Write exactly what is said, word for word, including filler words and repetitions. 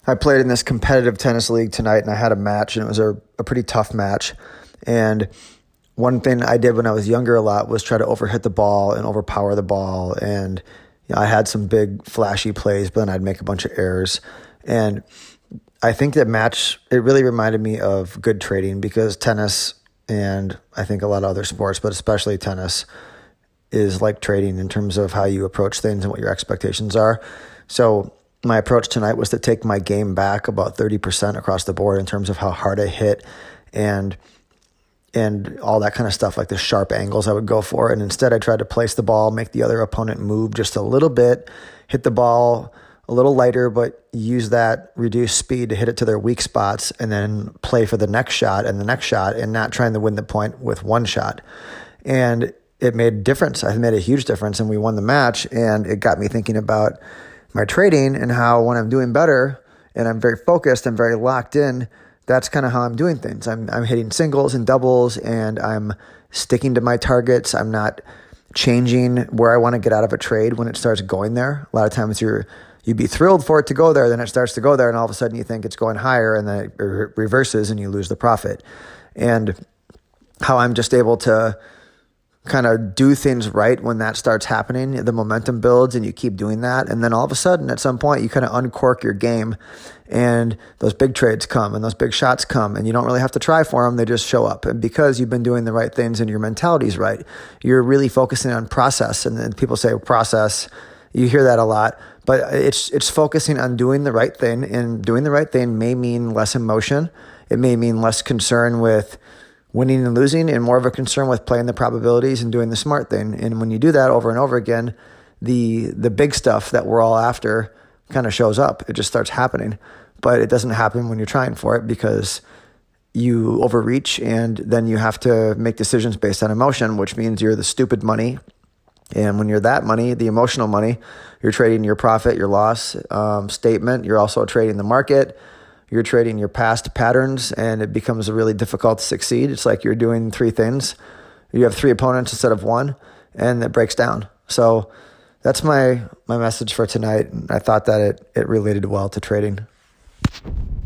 I played in this competitive tennis league tonight, and I had a match, and it was a, a pretty tough match. And one thing I did when I was younger a lot was try to overhit the ball and overpower the ball. And you know, I had some big flashy plays, but then I'd make a bunch of errors. And I think that match, it really reminded me of good trading, because tennis, and I think a lot of other sports, but especially tennis, is like trading in terms of how you approach things and what your expectations are. So my approach tonight was to take my game back about thirty percent across the board in terms of how hard I hit and and all that kind of stuff, like the sharp angles I would go for. And instead I tried to place the ball, make the other opponent move just a little bit, hit the ball a little lighter, but use that reduced speed to hit it to their weak spots, and then play for the next shot and the next shot, and not trying to win the point with one shot. And it made a difference. I made a huge difference, and we won the match. And it got me thinking about my trading and how when I'm doing better and I'm very focused and very locked in, that's kind of how I'm doing things. I'm I'm hitting singles and doubles, and I'm sticking to my targets. I'm not changing where I want to get out of a trade when it starts going there. A lot of times you're you'd be thrilled for it to go there, then it starts to go there, and all of a sudden you think it's going higher, and then it re- reverses and you lose the profit. And how I'm just able to kind of do things right when that starts happening, the momentum builds and you keep doing that. And then all of a sudden at some point you kind of uncork your game, and those big trades come and those big shots come, and you don't really have to try for them. They just show up. And because you've been doing the right things and your mentality is right, you're really focusing on process. And then people say process, you hear that a lot, but it's, it's focusing on doing the right thing, and doing the right thing may mean less emotion. It may mean less concern with winning and losing, and more of a concern with playing the probabilities and doing the smart thing. And when you do that over and over again, the the big stuff that we're all after kind of shows up. It just starts happening. But it doesn't happen when you're trying for it, because you overreach, and then you have to make decisions based on emotion, which means you're the stupid money. And when you're that money, the emotional money, you're trading your profit, your loss um, statement. You're also trading the market. You're trading your past patterns, and it becomes really difficult to succeed. It's like you're doing three things. You have three opponents instead of one, and it breaks down. So that's my my message for tonight. I thought that it, it related well to trading.